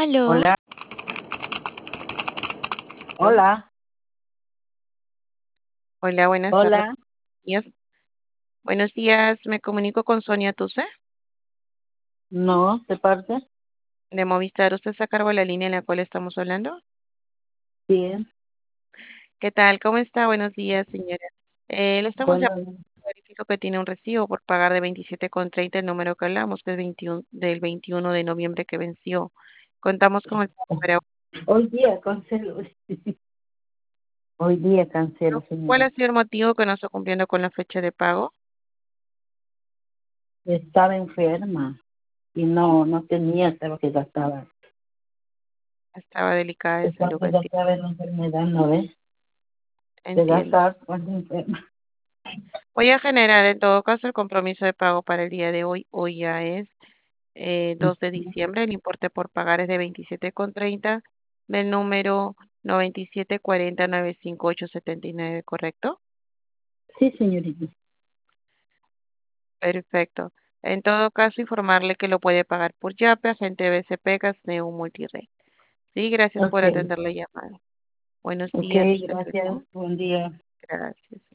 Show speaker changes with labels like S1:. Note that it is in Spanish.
S1: Aló,
S2: Hola, hola,
S1: hola, buenas tardes.
S2: hola.
S1: días. Buenos días, me comunico con Sonia Tuse
S2: No, ¿de parte?
S1: de Movistar. ¿Usted está a cargo de la línea en la cual estamos hablando?
S2: Bien,
S1: ¿Qué tal? ¿Cómo está? Buenos días, señora. Le estamos llamando,
S2: bueno,
S1: verifico que tiene un recibo por pagar de 27,30 el número que hablamos, que es del 21 de noviembre que venció. Contamos con el pago para
S2: hoy día cancelo. Hoy día cancelo,
S1: ¿Cuál
S2: señora.
S1: ha sido el motivo que no está cumpliendo con la fecha de pago?
S2: Estaba enferma y no tenía, estaba que gastaba.
S1: Estaba delicada de salud,
S2: Cuando
S1: entiendo.
S2: gastaba en la enfermedad, ¿no ves? De
S1: Entiendo.
S2: gastar cuando enferma.
S1: Voy a generar en todo caso el compromiso de pago para el día de hoy. Hoy ya es 2 de diciembre. El importe por pagar es de 27,30 del número 9740957879, ¿correcto?
S2: Sí, señorita.
S1: Perfecto. En todo caso, informarle que lo puede pagar por Yape, agente BCP, Gasneo Multired. Sí, gracias
S2: Ok,
S1: por atender la llamada. Buenos
S2: ok,
S1: días, usted
S2: gracias.
S1: mismo.
S2: Buen día.
S1: Gracias.